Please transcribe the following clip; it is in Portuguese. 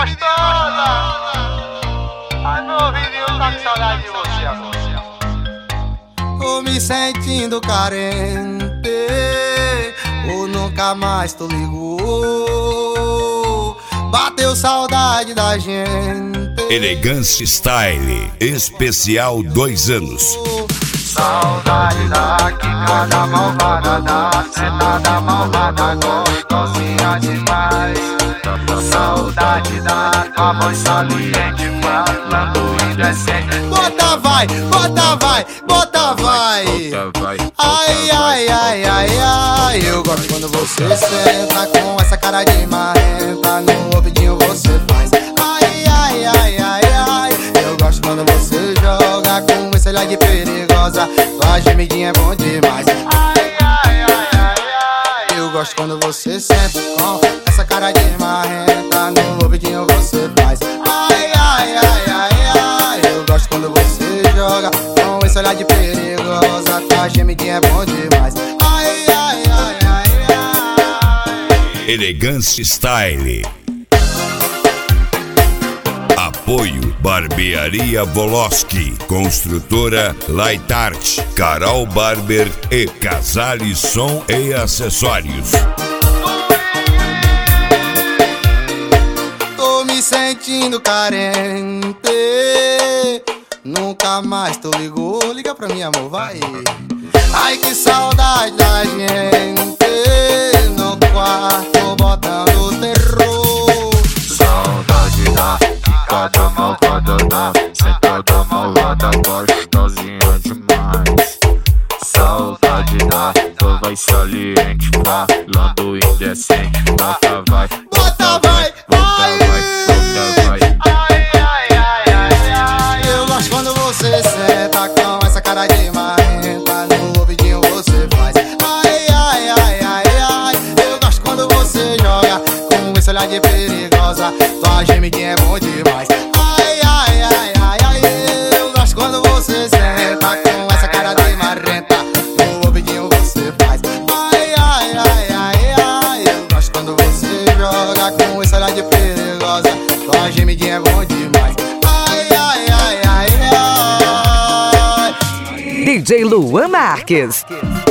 gostosa. Ai, meu ouvidinho tá com saudade de você agora. Tô me sentindo carente, ou nunca mais tu ligou. Bateu saudade da gente. Elegance Style, especial 2 anos. Saudade da quicada malvada, da sentada malvada, gostosinha demais. Saudade da tua voz saliente, falando indecente. Bota vai, bota vai, bota vai. Ai, ai, ai, ai, ai. Eu gosto quando você senta com essa cara de marrenta. No ouvidinho você faz. Ai, ai, ai, ai, ai. Eu gosto quando você joga com esse olhar de perigosa. Tua gemidinha é bom demais. Ai, ai, ai, ai, ai. Eu gosto quando você senta com essa cara de marrenta. No ouvidinho você faz. Ai, ai, ai, ai, ai. Eu gosto quando você joga com esse olhar de perigosa. Tua gemidinha é bom demais. Ai, ai, ai, ai, ai. Elegance Style. Apoio Barbearia Voloski, Construtora Light Art, Carol Barber e Casale Som e Acessórios. Tô me sentindo carente, nunca mais tu ligou. Liga pra mim, amor, vai. Ai, que saudade da gente no quarto botando terror. Saudade da quicada malvada, da sentada malvada, gostosinha demais. Saudade da tua voz saliente, falando indecente. Bota vai, Bota vai, vai. bota vai. Ai, ai, ai, ai, ai. Eu gosto quando você senta com essa cara de marrenta. No ouvidinho você faz. Ai, ai, ai, ai, ai. Eu gosto quando você joga com esse olhar de perigosa. Tua gemidinha é bom demais. Ai, ai, ai, ai, ai. Eu gosto quando você senta com essa cara de marrenta. No ouvidinho você faz. Ai, ai, ai, ai, ai. Eu gosto quando você joga com esse olhar de perigosa. Tua gemidinha é bom demais. Ai, ai, ai, ai, ai. DJ Luan Marques.